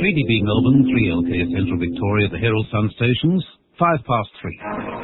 3DB Melbourne, 3LK Central Victoria, the Herald Sun stations, 3:05.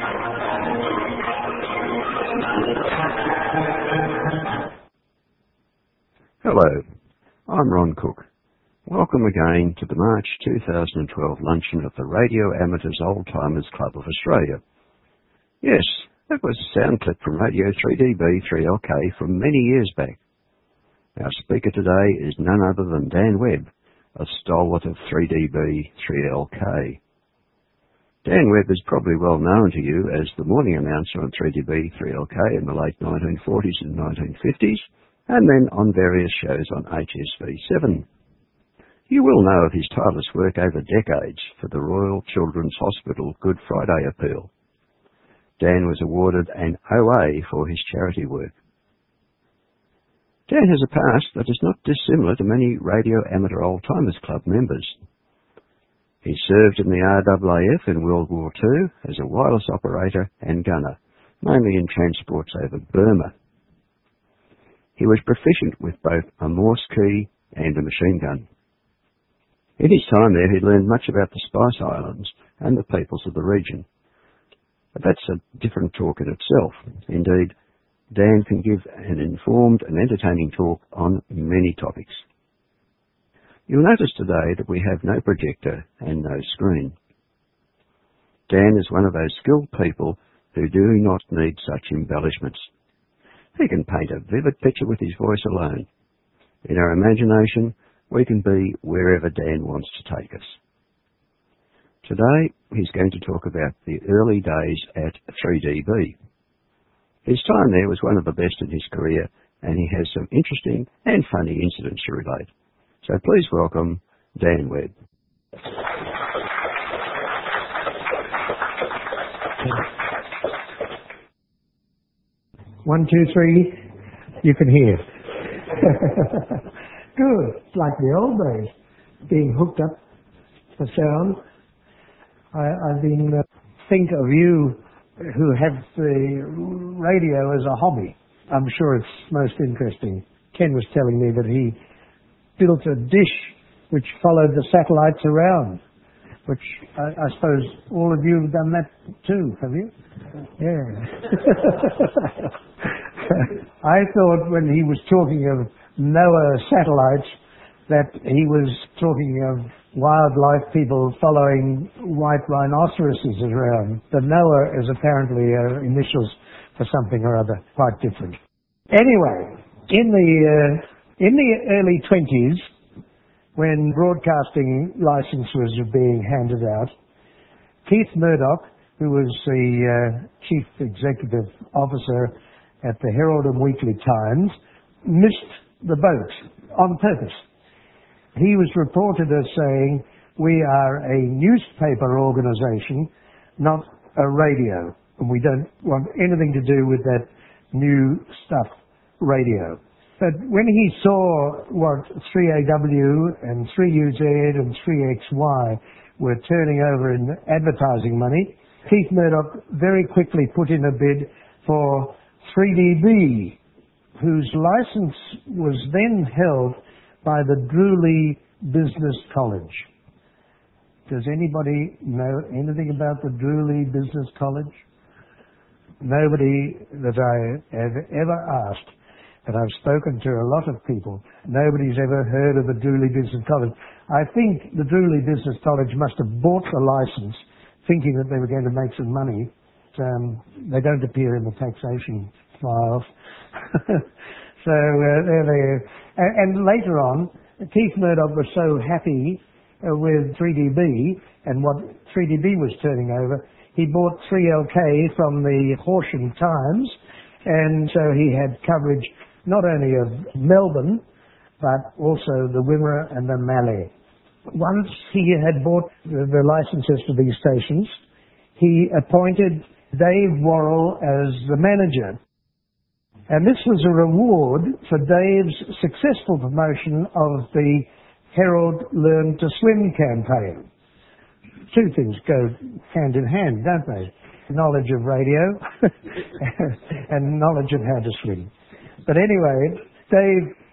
Hello, I'm Ron Cook. Welcome again to the March 2012 luncheon of the Radio Amateurs Old Timers Club of Australia. Yes, that was a sound clip from Radio 3DB 3LK from many years back. Our speaker today is none other than Dan Webb, a stalwart of 3DB 3LK. Dan Webb is probably well known to you as the morning announcer on 3DB 3LK in the late 1940s and 1950s, and then on various shows on HSV7. You will know of his tireless work over decades for the Royal Children's Hospital Good Friday Appeal. Dan was awarded an OA for his charity work. Dan has a past that is not dissimilar to many Radio Amateur Old Timers Club members. He served in the RAAF in World War II as a wireless operator and gunner, mainly in transports over Burma. He was proficient with both a Morse key and a machine gun. In his time there, he learned much about the Spice Islands and the peoples of the region. But that's a different talk in itself. Indeed, Dan can give an informed and entertaining talk on many topics. You'll notice today that we have no projector and no screen. Dan is one of those skilled people who do not need such embellishments. He can paint a vivid picture with his voice alone. In our imagination, we can be wherever Dan wants to take us. Today, he's going to talk about the early days at 3DB. His time there was one of the best in his career, and he has some interesting and funny incidents to relate. So please welcome Dan Webb. 1, 2, 3, you can hear. Good. It's like the old days, being hooked up for sound. I've been think of you who have the radio as a hobby. I'm sure it's most interesting. Ken was telling me that he built a dish which followed the satellites around, which I suppose all of you have done that too, have you? Yeah. I thought when he was talking of NOAA satellites that he was talking of wildlife people following white rhinoceroses around. The NOAA is apparently initials for something or other, quite different. Anyway, in the early 20s, when broadcasting licenses were being handed out, Keith Murdoch, who was the Chief Executive Officer at the Herald and Weekly Times, missed the boat on purpose. He was reported as saying, "We are a newspaper organisation, not a radio, and we don't want anything to do with that new stuff, radio." But when he saw what 3AW and 3UZ and 3XY were turning over in advertising money, Keith Murdoch very quickly put in a bid for 3DB, whose license was then held by the Drewley Business College. Does anybody know anything about the Drewley Business College? Nobody that I have ever asked, and I've spoken to a lot of people, nobody's ever heard of the Drewley Business College. I think the Drewley Business College must have bought the license thinking that they were going to make some money. They don't appear in the taxation files. So there they are. And later on, Keith Murdoch was so happy with 3DB and what 3DB was turning over, he bought 3LK from the Horsham Times, and so he had coverage not only of Melbourne, but also the Wimmera and the Mallee. Once he had bought the licenses for these stations, he appointed Dave Worrell as the manager. And this was a reward for Dave's successful promotion of the Herald Learn to Swim campaign. Two things go hand in hand, don't they? Knowledge of radio and knowledge of how to swim. But anyway, Dave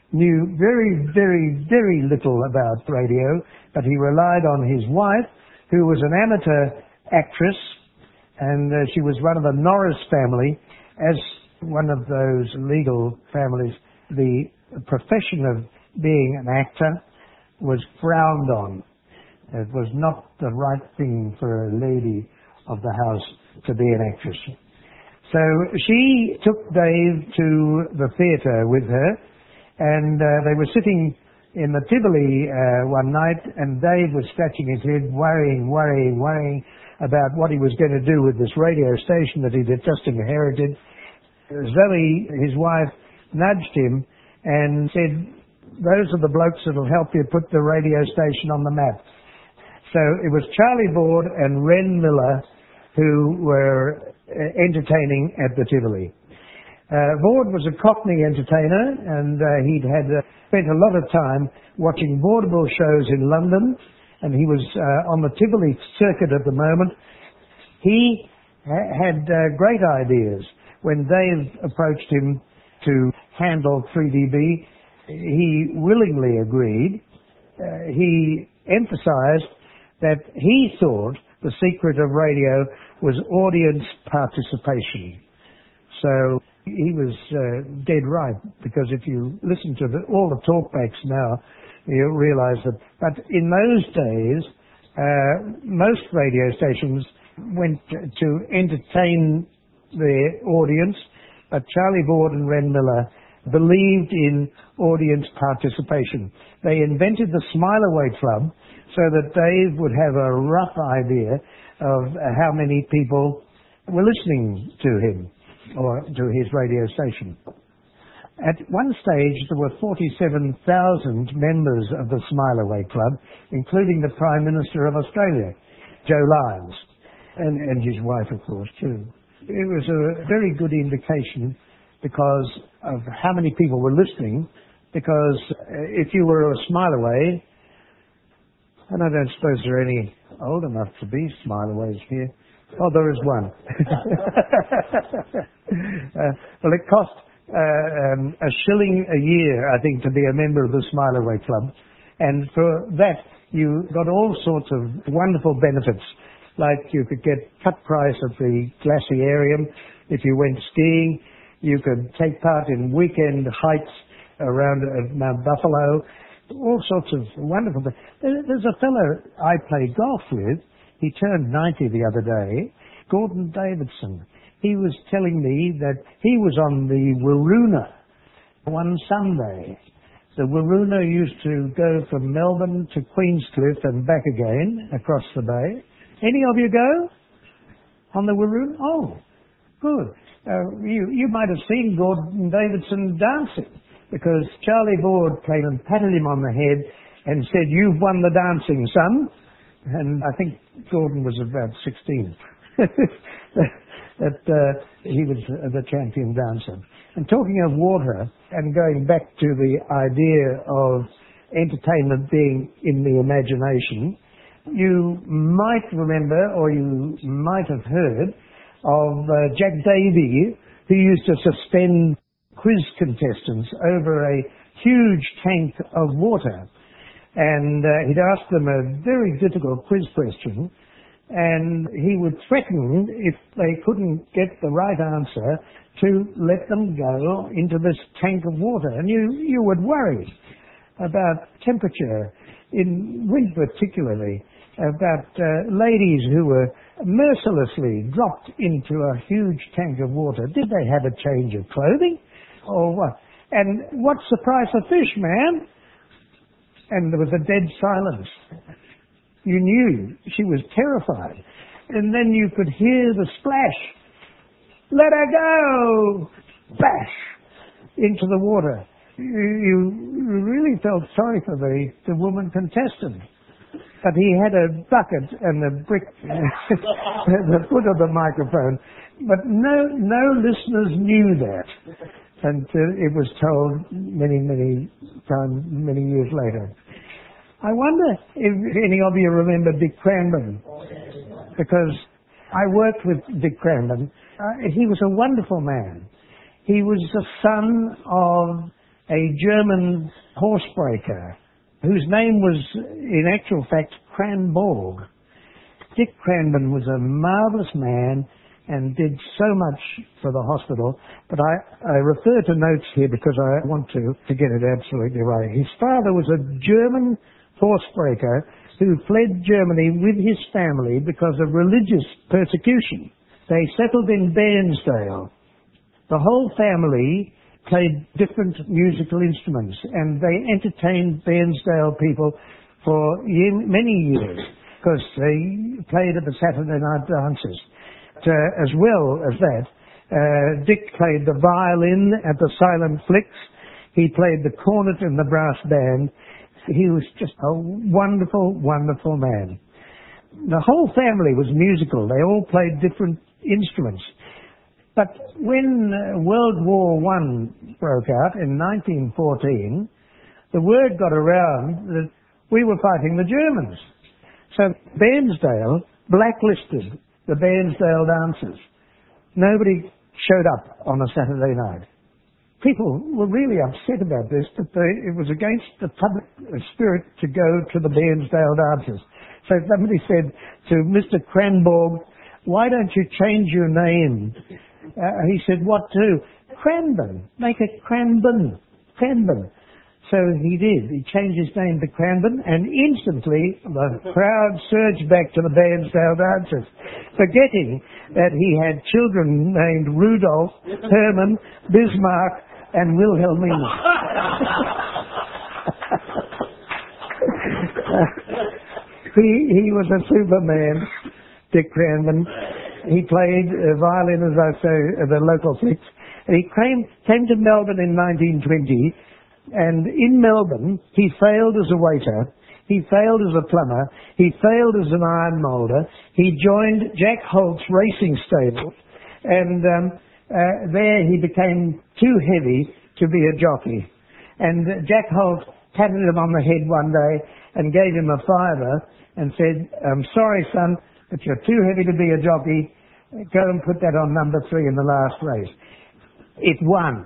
knew very, very, very little about radio, but he relied on his wife, who was an amateur actress, and she was one of the Norris family. As one of those legal families, the profession of being an actor was frowned on. It was not the right thing for a lady of the house to be an actress. So she took Dave to the theatre with her, and they were sitting in the Tivoli one night, and Dave was scratching his head, worrying about what he was going to do with this radio station that he had just inherited. Zoe, his wife, nudged him and said, "Those are the blokes that will help you put the radio station on the map." So it was Charlie Board and Ren Miller who were entertaining at the Tivoli. Board was a Cockney entertainer, and he'd spent a lot of time watching vaudeville shows in London, and he was on the Tivoli circuit at the moment. He had great ideas. When Dave approached him to handle 3DB, he willingly agreed. He emphasized that he thought the secret of radio was audience participation. So he was dead right, because if you listen to all the talkbacks now, you realize that. But in those days, most radio stations went to entertain their audience, but Charlie Board and Ren Miller believed in audience participation. They invented the Smile Away Club so that Dave would have a rough idea of how many people were listening to him or to his radio station. At one stage, there were 47,000 members of the Smile Away Club, including the Prime Minister of Australia, Joe Lyons, and his wife, of course, too. It was a very good indication because of how many people were listening, because if you were a Smile Away, and I don't suppose there are any old enough to be Smile Aways here. Oh, there is one. Well, it cost a shilling a year, I think, to be a member of the Smile Away Club. And for that, you got all sorts of wonderful benefits. Like you could get cut price at the Glaciarium if you went skiing. You could take part in weekend hikes around Mount Buffalo. All sorts of wonderful things. There's a fellow I play golf with. He turned 90 the other day, Gordon Davidson. He was telling me that he was on the Waroona one Sunday. The Waroona used to go from Melbourne to Queenscliff and back again across the bay. Any of you go on the Waroona? Oh, good. You might have seen Gordon Davidson dancing, because Charlie Board came and patted him on the head and said, "You've won the dancing, son." And I think Gordon was about 16. He was the champion dancer. And talking of water, and going back to the idea of entertainment being in the imagination, you might remember, or you might have heard, of Jack Davey, who used to suspend quiz contestants over a huge tank of water. And he'd ask them a very difficult quiz question, and he would threaten, if they couldn't get the right answer, to let them go into this tank of water. And you would worry about temperature, in winter particularly, about ladies who were mercilessly dropped into a huge tank of water. Did they have a change of clothing or what? And what's the price of fish, man? And there was a dead silence. You knew she was terrified. And then you could hear the splash. Let her go! Bash! Into the water. You really felt sorry for the woman contestant. But he had a bucket and a brick at the foot of the microphone. But no listeners knew that. And it was told many, many times, many years later. I wonder if any of you remember Dick Cranbourne, because I worked with Dick Cranbourne. He was a wonderful man. He was the son of a German horsebreaker whose name was, in actual fact, Cranborg. Dick Cranborne was a marvellous man and did so much for the hospital, but I refer to notes here because I want to get it absolutely right. His father was a German horsebreaker who fled Germany with his family because of religious persecution. They settled in Bairnsdale. The whole family played different musical instruments, and they entertained Bairnsdale people for many years because they played at the Saturday night dances. As well as that, Dick played the violin at the Silent Flicks. He played the cornet in the brass band. He was just a wonderful, wonderful man. The whole family was musical. They all played different instruments. But when World War I broke out in 1914, the word got around that we were fighting the Germans. So Bairnsdale blacklisted the Bairnsdale dancers. Nobody showed up on a Saturday night. People were really upset about this, but it was against the public spirit to go to the Bairnsdale dances. So somebody said to Mr. Cranborg, "Why don't you change your name?" He said, "What to?" "Cranborne. Make it Cranborne. Cranborne." So he did. He changed his name to Cranborne, and instantly the crowd surged back to the Bairnsdale dances, forgetting that he had children named Rudolph, Herman, Bismarck, and Wilhelmina. He was a superman, Dick Cranborne. He played violin, as I say, at the local flicks. And he came to Melbourne in 1920. And in Melbourne, he failed as a waiter, he failed as a plumber, he failed as an iron moulder, he joined Jack Holt's racing stable, and there he became too heavy to be a jockey. And Jack Holt patted him on the head one day and gave him a $5 and said, "I'm sorry, son, but you're too heavy to be a jockey. Go and put that on number 3 in the last race." It won.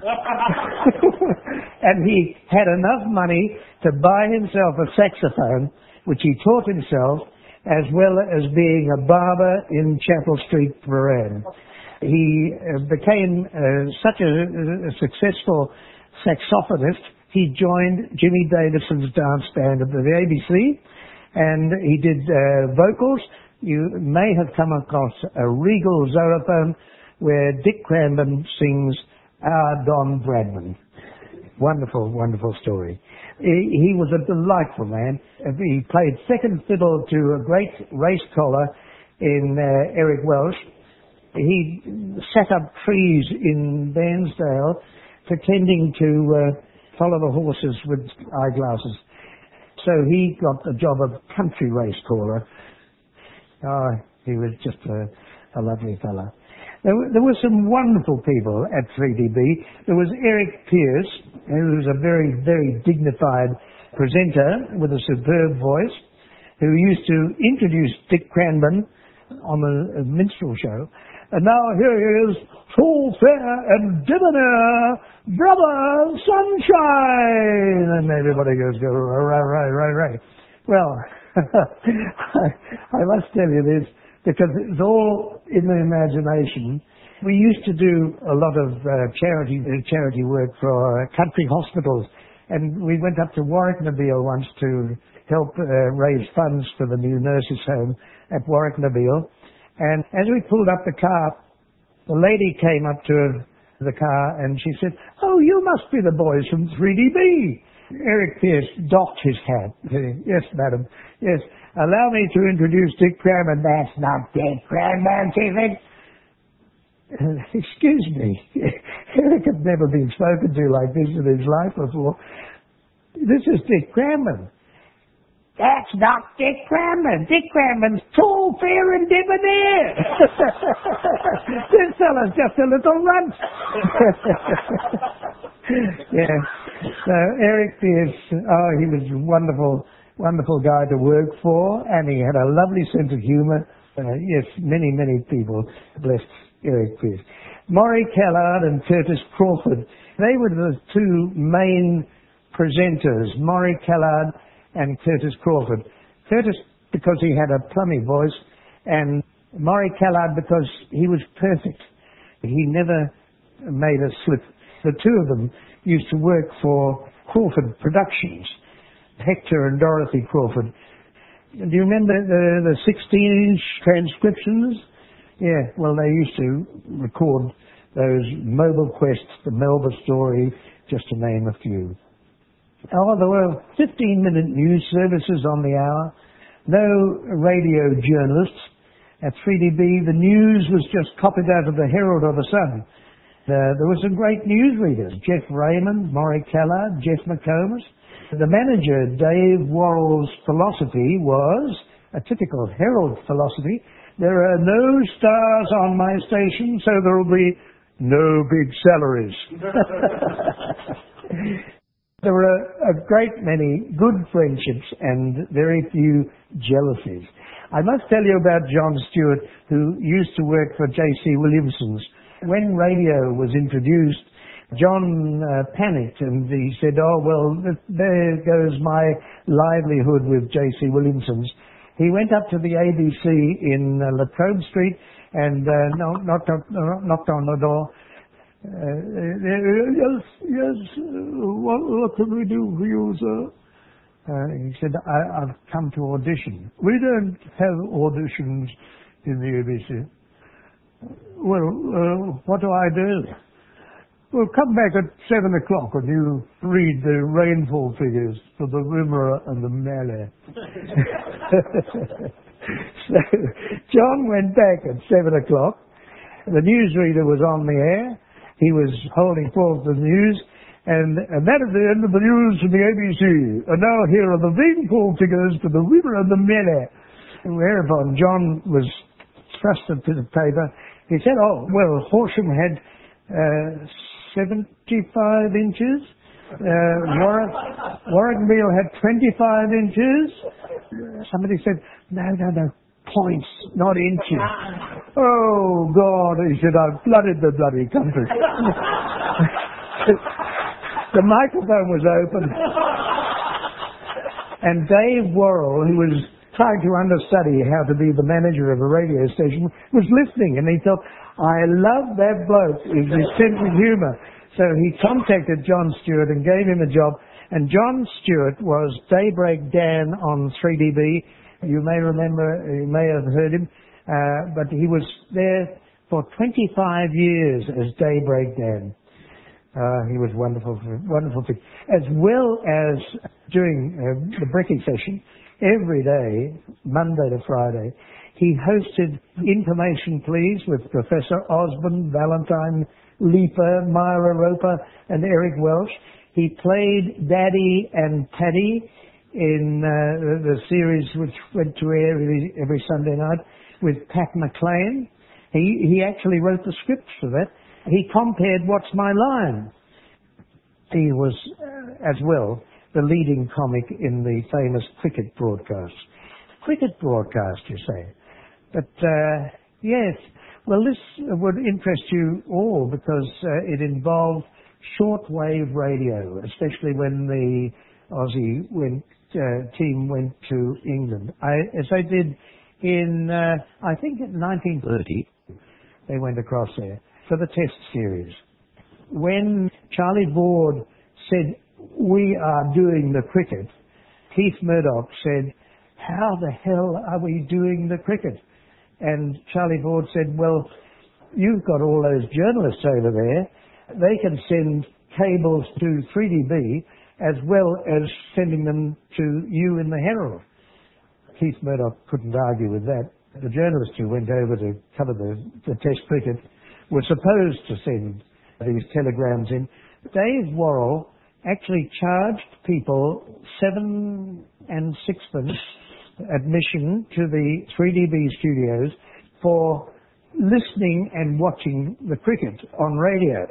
And he had enough money to buy himself a saxophone, which he taught himself, as well as being a barber in Chapel Street, Prahran. He became such a successful saxophonist, he joined Jimmy Davison's dance band at the ABC, and he did vocals. You may have come across a Regal Zoephone where Dick Cranborne sings Our Don Bradman. Wonderful, wonderful story. He was a delightful man. He played second fiddle to a great race collar in Eric Welsh. He set up trees in Bairnsdale pretending to follow the horses with eyeglasses. So he got the job of country race caller. Oh, he was just a lovely fella. There were some wonderful people at 3DB. There was Eric Pearce, who was a very, very dignified presenter with a superb voice, who used to introduce Dick Cranborne on a minstrel show. And now here he is, full fair and debonair, Brother Sunshine! And everybody goes, right. Well, I must tell you this, because it's all in the imagination. We used to do a lot of charity work for country hospitals, and we went up to Warwick-Nabeal once to help raise funds for the new nurses' home at Warwick-Nabeal. And as we pulled up the car, the lady came up to the car and she said, "Oh, you must be the boys from 3DB." Eric Pearce doffed his hat. "Yes, madam. Yes. Allow me to introduce Dick Cranborne." "That's not Dick Cranborne," she said. Excuse me. Eric had never been spoken to like this in his life before. "This is Dick Cranborne." "That's not Dick Cranborne. Dick Cranborne's tall, fair and debonair." "This fella's just a little runt." Yeah. So Eric Pearce, he was a wonderful, wonderful guy to work for, and he had a lovely sense of humour. Yes, many, many people blessed Eric Pearce. Maury Callard and Curtis Crawford, They were the two main presenters, Maury Callard and Curtis Crawford. Curtis because he had a plummy voice, and Maury Callard because he was perfect. He never made a slip. The two of them used to work for Crawford Productions, Hector and Dorothy Crawford. Do you remember the 16-inch transcriptions? Yeah, well, they used to record those Mobile Quest, the Melba Story, just to name a few. Oh, there were 15-minute news services on the hour. No radio journalists. At 3DB, the news was just copied out of the Herald or the Sun. There were some great newsreaders, Jeff Raymond, Maury Callard, Jeff McComas. The manager, Dave Worrell's philosophy was a typical Herald philosophy. There are no stars on my station, so there will be no big salaries. There were a great many good friendships and very few jealousies. I must tell you about John Stewart, who used to work for J.C. Williamson's. When radio was introduced, John panicked and he said, oh, well, there goes my livelihood with J.C. Williamson's. He went up to the ABC in La Trobe Street and knocked on the door. Yes, what can we do for you, sir? He said, I've come to audition. We don't have auditions in the ABC. Well, what do I do? Well, come back at 7 o'clock and you read the rainfall figures for the Wimmera and the Mallee. So John went back at 7 o'clock. The newsreader was on the air. He was holding forth the news, and that is the end of the news from the ABC. And now here are the rainfall figures for the Wimmera and the Mallee. Whereupon John was thrust into the paper. He said, oh, well, Horsham had 75 inches. Warragambeel had 25 inches. Somebody said, no, points, not inches. Oh, God, he said, I've flooded the bloody country. The microphone was open. And Dave Worrell, who was trying to understudy how to be the manager of a radio station, was listening, and he thought, I love that bloke, his sense of humour. So he contacted John Stewart and gave him a job, and John Stewart was Daybreak Dan on 3DB. You may remember, you may have heard him, but he was there for 25 years as Daybreak Dan. He was wonderful, as well as during the Brecky session. Every day, Monday to Friday, he hosted Information Please with Professor Osborne, Valentine Leaper, Myra Roper and Eric Welsh. He played Daddy and Paddy in the series which went to air every Sunday night with Pat McLean. He actually wrote the script for that. He compared What's My Line. He was, as well, the leading comic in the famous cricket broadcast. Cricket broadcast, you say? But, yes, well, this would interest you all because it involved shortwave radio, especially when the Aussie team went to England. As they did in, I think in 1930, they went across there for the Test series. When Charlie Board said, we are doing the cricket, Keith Murdoch said, how the hell are we doing the cricket? And Charlie Board said, well, you've got all those journalists over there. They can send cables to 3DB as well as sending them to you in the Herald. Keith Murdoch couldn't argue with that. The journalists who went over to cover the Test cricket were supposed to send these telegrams in. Dave Worrell actually charged people 7 6/6 admission to the 3DB studios for listening and watching the cricket on radio.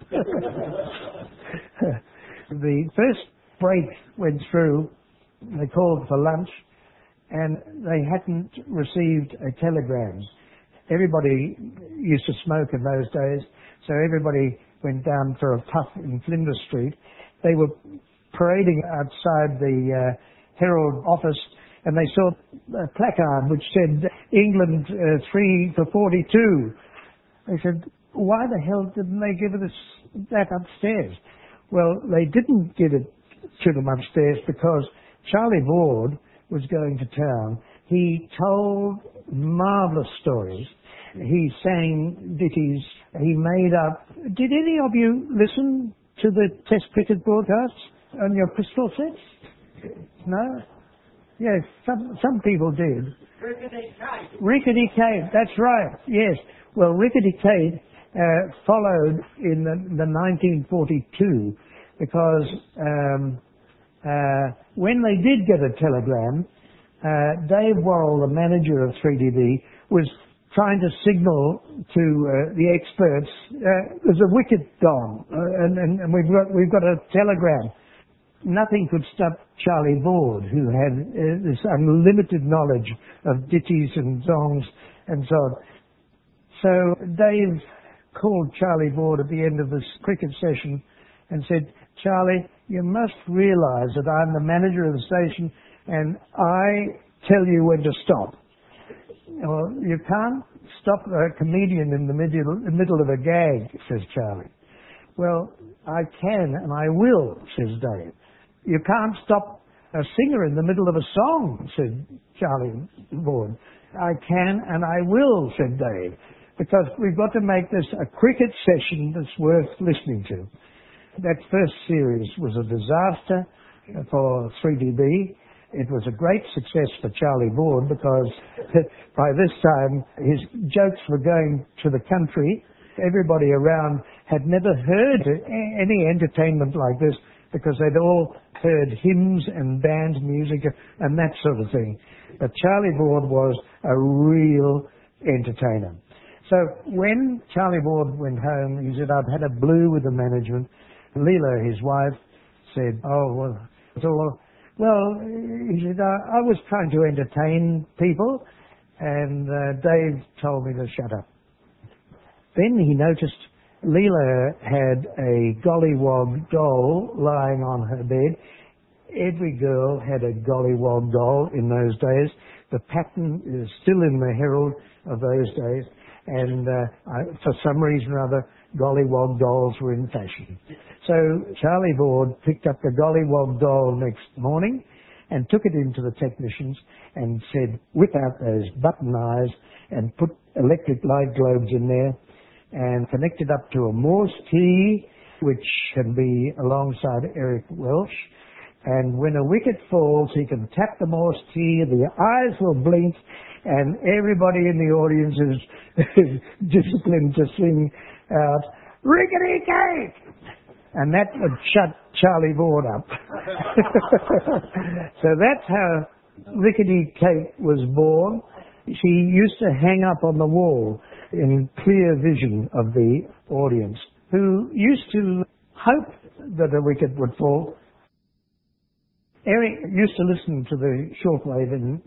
The first break went through, they called for lunch, and they hadn't received a telegram. Everybody used to smoke in those days, so everybody went down for a puff in Flinders Street, they were parading outside the Herald office, and they saw a placard which said, England 3 for 42. They said, why the hell didn't they give us that upstairs? Well, they didn't give it to them upstairs because Charlie Ward was going to town. He told marvellous stories. He sang ditties. He made up... Did any of you listen to the Test cricket broadcasts on your pistol sets? No? Yes, some people did. Rickety Kate. Rickety Kate, that's right, yes. Well, Rickety Kate followed in the 1942 because when they did get a telegram, Dave Worrell, the manager of 3DB, was trying to signal to the experts, there's a wicket gone, and we've got a telegram. Nothing could stop Charlie Ward, who had this unlimited knowledge of ditties and songs and so on. So Dave called Charlie Ward at the end of this cricket session and said, Charlie, you must realise that I'm the manager of the station and I tell you when to stop. Well, you can't stop a comedian in the middle of a gag, says Charlie. Well, I can and I will, says Dave. You can't stop a singer in the middle of a song, said Charlie Ward. I can and I will, said Dave, because we've got to make this a cricket session that's worth listening to. That first series was a disaster for 3DB. It was a great success for Charlie Ward because by this time his jokes were going to the country. Everybody around had never heard any entertainment like this because they'd all heard hymns and band music and that sort of thing. But Charlie Ward was a real entertainer. So when Charlie Ward went home, he said, I've had a blue with the management. Leela, his wife, said, oh, well, it's all... Well, he said, I was trying to entertain people, and Dave told me to shut up. Then he noticed Leela had a gollywog doll lying on her bed. Every girl had a gollywog doll in those days. The pattern is still in the Herald of those days, and for some reason or other, gollywog dolls were in fashion. So Charlie Ward picked up the gollywog doll next morning and took it into the technicians and said, whip out those button eyes and put electric light globes in there and connect it up to a Morse key, which can be alongside Eric Welsh. And when a wicket falls, he can tap the Morse key, the eyes will blink, and everybody in the audience is disciplined to sing out, Rickety Kate! And that would shut Charlie Ward up. So that's how Rickety Kate was born. She used to hang up on the wall in clear vision of the audience, who used to hope that a wicket would fall. Eric used to listen to the shortwave in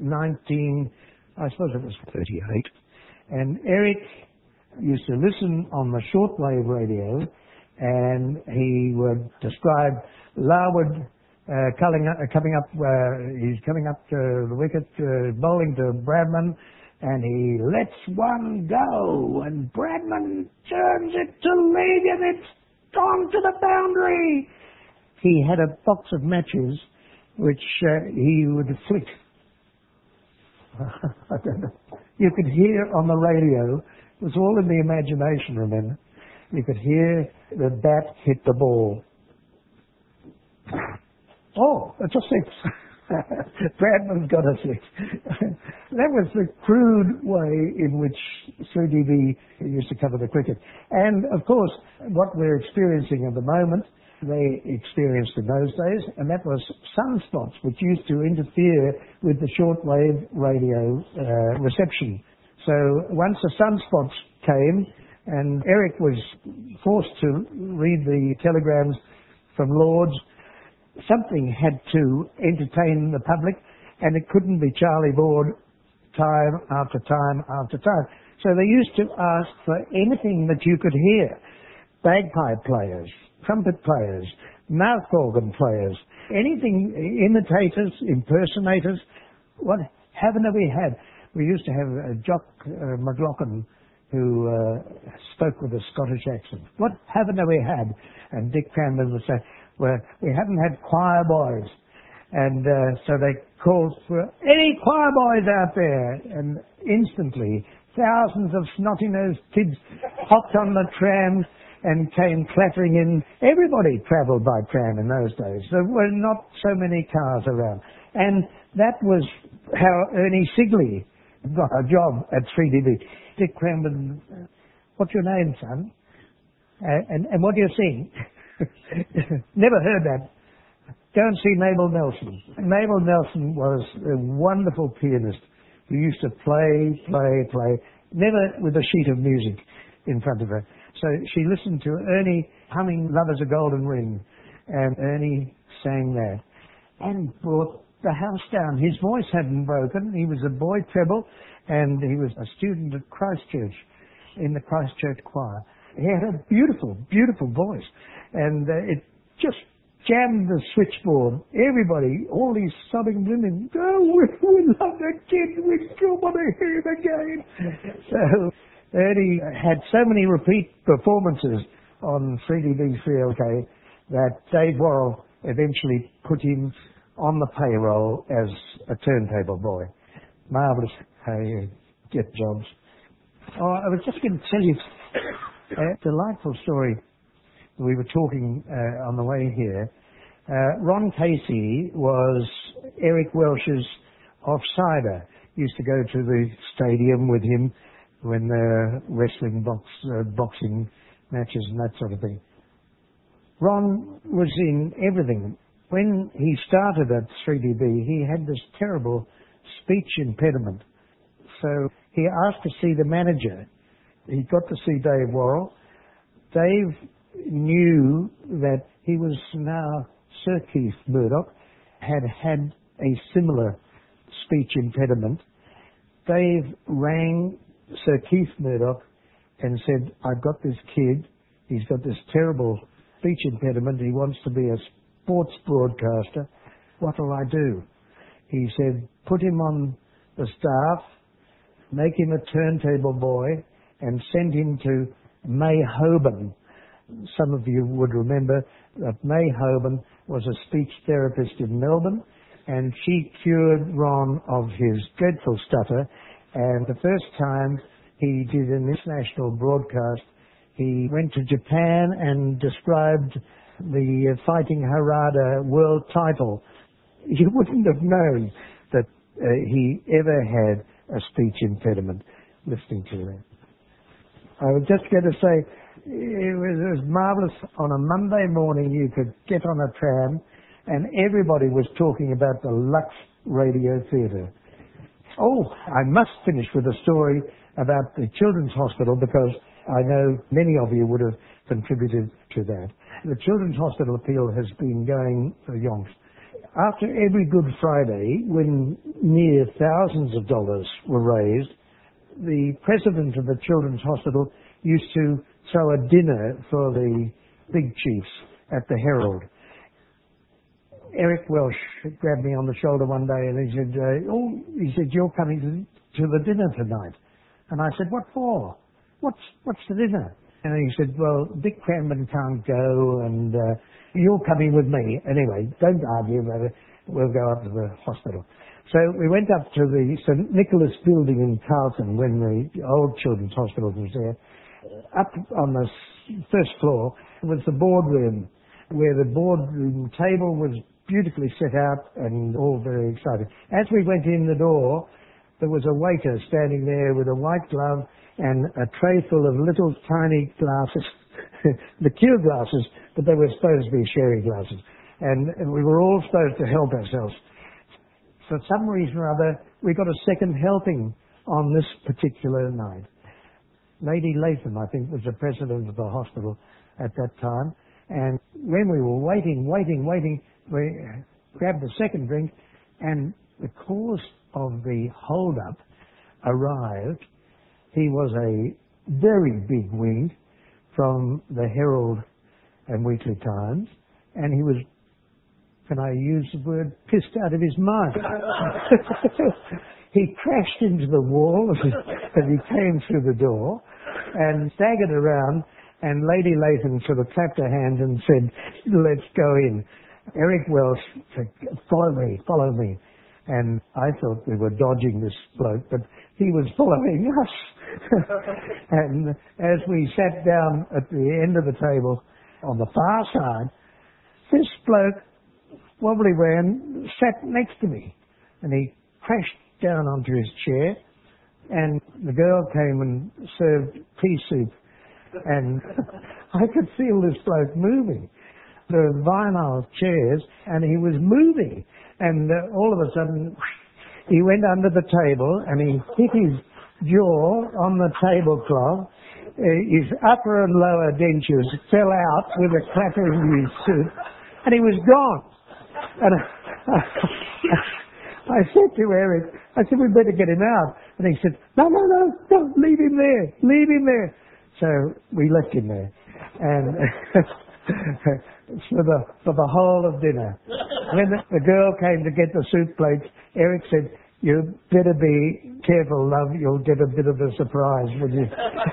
38. And Eric used to listen on the shortwave radio, and he would describe Larwood coming up. He's coming up to the wicket, bowling to Bradman, and he lets one go, and Bradman turns it to lead, and it's gone to the boundary. He had a box of matches which he would flick. I don't know. You could hear on the radio, it was all in the imagination, remember? You could hear the bat hit the ball. Oh, it's a six. Bradman's got a six. That was the crude way in which 3DB used to cover the cricket. And, of course, what we're experiencing at the moment, they experienced in those days, and that was sunspots, which used to interfere with the shortwave radio reception. So once the sunspots came, and Eric was forced to read the telegrams from Lords, something had to entertain the public, and it couldn't be Charlie Ward time after time after time. So they used to ask for anything that you could hear. bagpipe players, trumpet players, mouth organ players, anything, imitators, impersonators. What haven't we had? We used to have Jock McLaughlin who spoke with a Scottish accent. What haven't we had? And Dick Cranmer would say, well, we haven't had choir boys. And so they called for any choir boys out there. And instantly, thousands of snotty-nosed kids hopped on the trams and came clattering in. Everybody travelled by tram in those days. There were not so many cars around. And that was how Ernie Sigley got a job at 3DB. Dick Cranbourne, what's your name, son? And what do you sing? Never heard that. Go and see Mabel Nelson. Mabel Nelson was a wonderful pianist who used to play, never with a sheet of music in front of her. So she listened to Ernie humming Love is a Golden Ring, and Ernie sang that and brought the house down. His voice hadn't broken. He was a boy treble, and he was a student at Christchurch, in the Christchurch choir. He had a beautiful, beautiful voice, and it just jammed the switchboard. Everybody, all these sobbing women, oh, we love that kid, we still want to hear him again. So Ernie had so many repeat performances on 3DB 3LK that Dave Worrell eventually put him on the payroll as a turntable boy. Marvellous how you get jobs. Oh, I was just going to tell you a delightful story. We were talking on the way here. Ron Casey was Eric Welsh's offsider. Used to go to the stadium with him when the wrestling boxing matches and that sort of thing. Ron was in everything. When he started at 3DB, he had this terrible speech impediment. So he asked to see the manager. He got to see Dave Worrell. Dave knew that he was now Sir Keith Murdoch, had had a similar speech impediment. Dave rang Sir Keith Murdoch and said, I've got this kid, he's got this terrible speech impediment, he wants to be a sports broadcaster, what'll I do? He said, put him on the staff, make him a turntable boy, and send him to May Hoban. Some of you would remember that May Hoban was a speech therapist in Melbourne, and she cured Ron of his dreadful stutter. And the first time he did an international broadcast, he went to Japan and described the Fighting Harada world title. You wouldn't have known that he ever had a speech impediment listening to that. I was just going to say, it was marvellous. On a Monday morning, you could get on a tram and everybody was talking about the Lux Radio Theatre. Oh, I must finish with a story about the Children's Hospital, because I know many of you would have contributed to that. The Children's Hospital appeal has been going for yonks. After every Good Friday, when near thousands of dollars were raised, the president of the Children's Hospital used to throw a dinner for the big chiefs at the Herald. Eric Welsh grabbed me on the shoulder one day and he said, you're coming to the dinner tonight. And I said, what for? What's the dinner? And he said, well, Dick Cranbourne can't go and you're coming with me. Anyway, don't argue about it. We'll go up to the hospital. So we went up to the St. Nicholas building in Carlton when the old Children's Hospital was there. Up on the first floor was the boardroom, where the boardroom table was beautifully set out and all very exciting. As we went in the door, there was a waiter standing there with a white glove and a tray full of little tiny glasses, liqueur glasses, but they were supposed to be sherry glasses. And we were all supposed to help ourselves. For some reason or other, we got a second helping on this particular night. Lady Latham, I think, was the president of the hospital at that time. And when we were waiting, we grabbed a second drink, and the cause of the hold-up arrived. He was a very big wing from the Herald and Weekly Times, and he was, can I use the word, pissed out of his mind. He crashed into the wall as he came through the door and staggered around, and Lady Latham sort of clapped her hands and said, let's go in. Eric Welsh said, follow me. And I thought we were dodging this bloke, but he was following us. And as we sat down at the end of the table on the far side, this bloke, wobbly man, sat next to me. And he crashed down onto his chair, and the girl came and served pea soup. And I could feel this bloke moving. There were vinyl chairs, and he was moving. And all of a sudden, he went under the table, and he hit his jaw on the tablecloth. His upper and lower dentures fell out with a clatter in his soup, and he was gone. And I said to Eric, we better get him out. And he said, no, leave him there. So we left him there. And for the whole of dinner. When the girl came to get the soup plates, Eric said, you better be careful, love, you'll get a bit of a surprise, will you?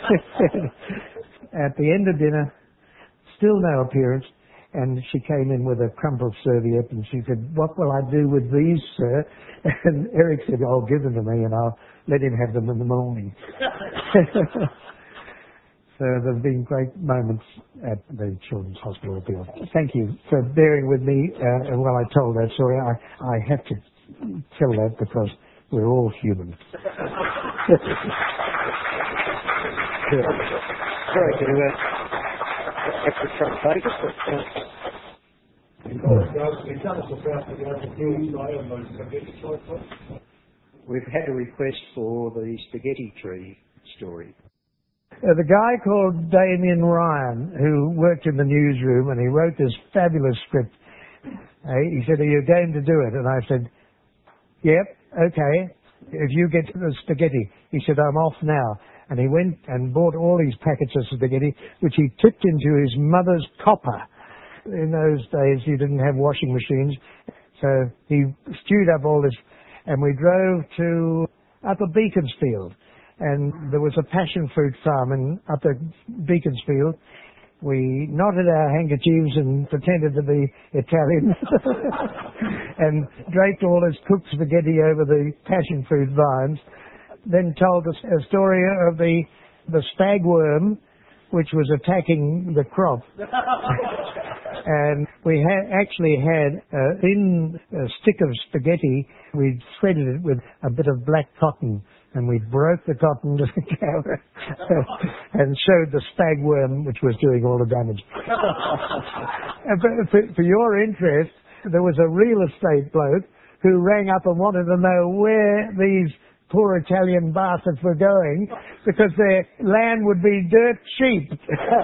At the end of dinner, still no appearance, and she came in with a crumpled serviette, and she said, what will I do with these, sir? And Eric said, oh, give them to me, and I'll let him have them in the morning. So there have been great moments at the Children's Hospital Appeal. Thank you for bearing with me while I told that story. I have to tell that because we're all human. Sorry to have to translate We've had a request for the spaghetti tree story. The guy called Damien Ryan, who worked in the newsroom, and he wrote this fabulous script. He said, are you going to do it? And I said, yep, okay, if you get the spaghetti. He said, I'm off now. And he went and bought all these packets of spaghetti, which he tipped into his mother's copper. In those days, you didn't have washing machines. So he stewed up all this, and we drove to Upper Beaconsfield. And there was a passion fruit farm in Upper Beaconsfield. We knotted our handkerchiefs and pretended to be Italian and draped all this cooked spaghetti over the passion fruit vines. Then told us a story of the stagworm which was attacking the crop. And we actually had in a stick of spaghetti, we threaded it with a bit of black cotton, and we broke the cotton to the camera and showed the stagworm which was doing all the damage. And for your interest, there was a real estate bloke who rang up and wanted to know where these poor Italian bastards were going because their land would be dirt cheap.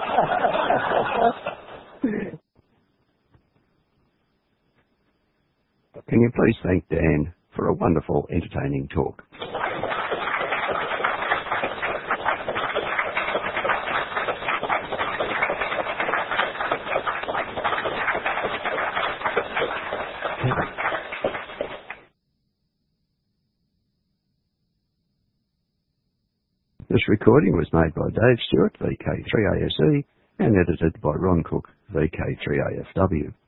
Can you please thank Dan for a wonderful, entertaining talk? This recording was made by Dave Stewart, VK3ASE, and edited by Ron Cook, VK3AFW.